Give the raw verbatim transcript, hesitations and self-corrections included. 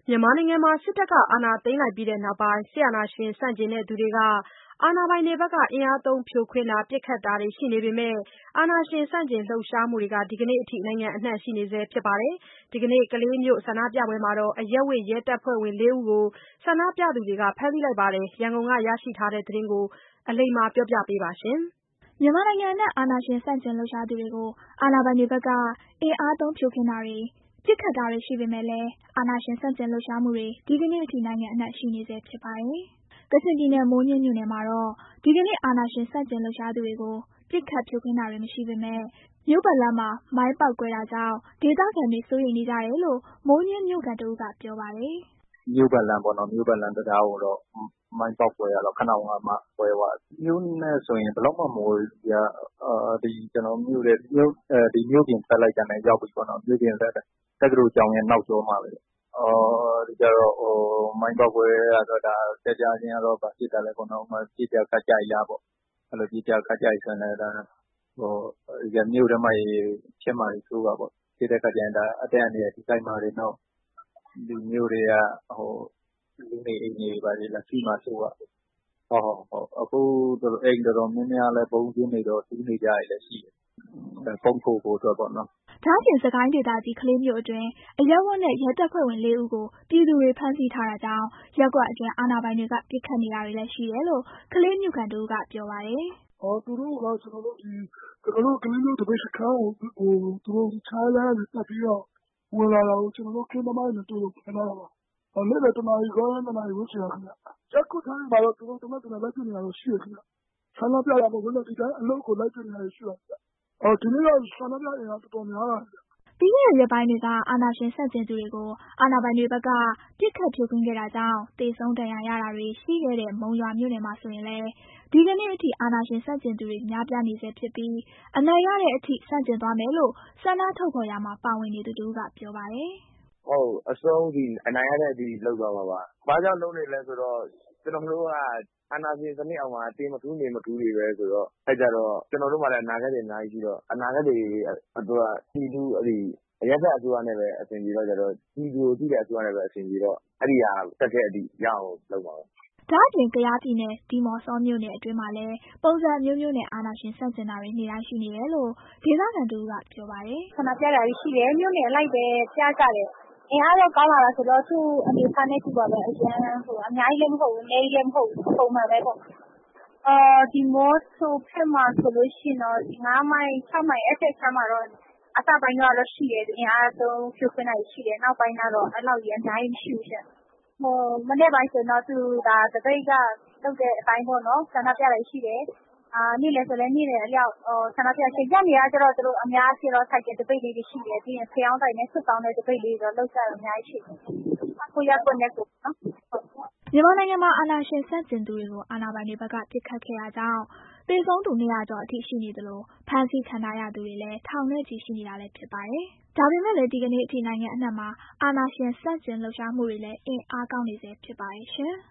မြန်မာနိုင်ငံမှာစစ်တပ်ကအာဏာသိမ်းလိုက်ပြီးနောက်ပိုင်းစစ်အာဏာရှင်ဆန့်ကျင်သူတွေကအာဏာပိုင်တွေဘက်ကအင်အားသုံးဖြိုခွင်းတာပစ်ခတ်တာတွေရှိနေပေမဲ့အာဏာရှင်ဆန့်ကျင်လှုပ်ရှားမှုတွေကဒီကနေ့အထိနိုင်ငံအနှံ့ရှိနေဆဲဖြစ်ပါတယ်။ဒီကနေ့ကလေးမြို့ဆန္ဒပြပွဲမှာတော့အရပ်ဝတ်ရဲတပ်ဖွဲ့ဝင်လေးဦးကိုဆန္ဒပြသူတွေကဖမ်းဆီးလိုက်ပါတယ်။ရန်ကုန်ကရရှိထားတဲ့သတင်းကိုအလိမ္မာပြောပြပေးပါရှင်။မြန်မာနိုင်ငံအနှံ့အာဏာရှင်ဆန့်ကျင်လှုပ်ရှားသူတွေကိုအာဏာပိုင်တွေဘက်ကအင်အားသုံးဖြိုခွင်းတာတွေပစ်ခတ်တာတွေရှိပေမဲ့လည်းအာဏာရှင်ဆန့်ကျင်လှုပ်ရှားမှုတွေဒီကနေ့အထိနိုင်ငံအနှံ့ရှိနေဆဲဖြစ်ပါတယ်။ကချင်ပြည်နယ်မိုးညှင်းမြို့နယ်မှာတော့ဒီကနေ့အာဏာရှင်ဆန့်ကျင်လှုပ်ရှားသူတွေကိုပစ်ခတ်ဖြိုခွင်းတာတွေမရှိပေမဲ့မြို့ပတ်လမ်းမှာမိုင်းပေါက်ကွဲတာကြောင့်ဒေသခံတွေစိုးရိမ်နေကြတယ်လို့မိုးညှင်းမြို့ခံတဦးကပြောပါတယ်။မြို့ပတ်လမ်းပေါ့နော်မြို့ပတ်လမ်းတံတားကိုတော့မိုင်းပေါက်ကွဲရတော့ခဏကမှကွဲသွားမြို့နဲ့ဆိုရင်ဘယ်တော့မှမဝေးဘူးကြာအာဒီကျွန်တော်မြို့တဲ့မြို့အဲဒီမြို့ပြင်ဆက်လိုက်တဲ့ရောက်ပြီပေါ့နော်မြို့ပြင်ဆက်တဲ့တက္ကသိုလ်ကျောင်းရဲ့နောက်ကျောမှာပဲအော်ဒီကြတော့ဟိုမိုင်းပေါက်ကွဲရတော့ဒါကြာကြာချင်းကတော့ဗာဖြစ်တယ်လေပေါ့နော်ပြစ်ကြခတ်ကြရပေါ့အဲ့လိုပြစ်ကြခတ်ကြဆိုနေဒါဟိုရမြို့ထဲမှာဖြစ်မှာဆိုပါပေါ့ပြစ်တဲ့ခတ်ကြရင်ဒါအတက်အနေနဲ့ဒီတိုင်းမှာတွေတော့ဒီမျိုးတွေကဟိုလူနေအိမ်တွေပါလေလက်ရှိမှာဆိုတော့ဟောဟောအခုတို့အိမ်တော်များများလဲပုံပြင်းနေတော့တူးနေကြရလည်းရှိတယ်ပုံဖို့ဖို့အတွက်ပေါ့နော်ဒါ့အပြင်စကိုင်းဒေသကြီးကလေးမြို့အတွင်းအရပ်ဝတ်နဲ့ရဲတပ်ဖွဲ့ဝင်လေးဦးကိုပြည်သူတွေဖမ်းဆီးထားတာကြောင့်ရပ်ကွက်အတွင်းအာဏာပိုင်တွေကပစ်ခတ်နေတာတွေလည်းရှိတယ်လို့ကလေးမြို့ခံတို့ကပြောပါတယ်။အော်သူတို့ကကျွန်တော်တို့ဒီကျွန်တော်တို့ကလေးမြို့တပိတ်စခန်းကိုဟိုသူတို့ချားလာတယ်တက်ပြီးတော့ဝင်လာတော့ကျွန်တော်တို့ကင်းသမားတွေတို့ခဏတော့အော်လည်းတနားရီခေါင်းတနားရီဝှချင်ခင်ဗျ။ချက်ကုထားမှာတော့သူတို့တမက်တနာလိုက်ပြနေတာလို့ရှိရခင်ဗျ။ဆန္ဒပြရမှာဘယ်လိုဒီတိုင်းအလုပ်ကိုလိုက်ပြနေတာရှိပါ့ဗျ။အော်ဒီနေ့တော့ဆန္ဒပြနေတာတော်တော်များလာတယ်ပြီးခဲ့တဲ့ရက်ပိုင်းတွေကအာဏာရှင်ဆန့်ကျင်သူတွေကိုအာဏာပိုင်တွေဘက်ကပစ်ခတ်ဖြိုခွင်းခဲ့တာကြောင့်သေဆုံးဒဏ်ရာရတာတွေရှိခဲ့တဲ့မုံရွာမြို့နယ်မှာဆိုရင်လည်းဒီကနေ့အထိအာဏာရှင်ဆန့်ကျင်သူတွေများပြားနေဆဲဖြစ်ပြီးအနိုင်ရတဲ့အထိဆန့်ကျင်သွားမယ်လို့ဆန္ဒထုတ်ဖော်ရမှာပါဝင်နေသူတူကပြောပါတယ်။ဟုတ်အဆုံးဒီအနိုင်ရတဲ့အထိလောက်သွားမှာပါ။ဘာကြောင့်လုံးနေလဲဆိုတော့ကျွန်တော်တို့ကအာဏာရှင်စနစ်အောင်မှာတေးမထူးနေမထူးတွေပဲဆိုတော့အဲ့ကြတော့ကျွန်တော်တို့မှလည်းအနာဂတ်တွေအများကြီးရှိတော့အနာဂတ်တွေအတွက်ပြည်သူအဲ့ဒီအရက်ဆက်အစိုးရနဲ့ပဲအဆင်ပြေတော့ကြတော့ပြည်သူကိုကြည့်တဲ့အစိုးရနဲ့ပဲအဆင်ပြေတော့အဲ့ဒီဟာတက်တဲ့အထိရအောင်လုပ်ပါမယ်။ဒါ့အပြင်ကယားပြည်နယ်ဒီမော့ဆောမြို့နယ်အတွင်းမှာလည်းပုံစံမျိုးမျိုးနဲ့အာဏာရှင်ဆန့်ကျင်တာတွေနေ့တိုင်းရှိနေတယ်လို့ဒေသခံတို့ကပြောပါတယ်။ဆန္ဒပြတာတွေရှိတယ်မြို့နယ်အလိုက်ပဲပြကြတယ်အင်အားတော့ကောင်းလာတာဆိုတော့သူ့အနေအထားနဲ့သူ့ပါပဲအရင်ဟိုအများကြီးလည်းမဟုတ်ဘူးအနည်းကြီးလည်းမဟုတ်ဘူးပုံမှန်ပဲပေါ့အာဒီမော့ဆိုဖက်မှာဆိုလို့ရှိရင်တော့ငါးမိုင်၆မိုင်အဲ့ဆက်ချမ်းမှာတော့အစပိုင်းကတော့ရှိတယ်အင်အားသုံးဖြိုခွင်းတာရှိတယ်နောက်ပိုင်းကတော့အဲ့လောက်ကြီးအများကြီးမရှိဘူးရှင့်ဟိုမနေ့ပိုင်းဆိုတော့သူဒါတပိတ်ကလုပ်တဲ့အတိုင်းပေါ့နော်ဆန္ဒပြတာရှိတယ်အာနေ့လည်းဆိုလည်းနေ့လည်းအလျောက်ဟိုဆန္ဒပြချိန်ရက်နေရကြတော့သူတို့အများကြီးတော့ထိုက်တဲ့တပိတ်လေးတွေရှိတယ်ပြီးရင်ဖျောင်းတိုင်နဲ့ဆွတ်ကောင်းတဲ့တပိတ်လေးတွေတော့လောက်ကြတယ်အများကြီးရှိတယ်ကိုရက်ကွက်နဲ့ကိုနော်မြန်မာနိုင်ငံမှာအာဏာရှင်ဆန့်ကျင်သူတွေကိုအာဏာပိုင်တွေဘက်ကပစ်ခတ်ခဲ့တာကြောင့်သေဆုံးသူနှစ်ရာကျော်အထိရှိနေသလိုဖမ်းဆီးခံထားရသူတွေလည်းထောင်နဲ့ချီရှိနေတာလည်းဖြစ်ပါတယ်။ဒါပေမဲ့လည်းဒီကနေ့အထိနိုင်ငံအနှံ့မှာအာဏာရှင်ဆန့်ကျင်လှုပ်ရှားမှုတွေလည်းအင်အားကောင်းနေဆဲဖြစ်ပါတယ်ရှင်။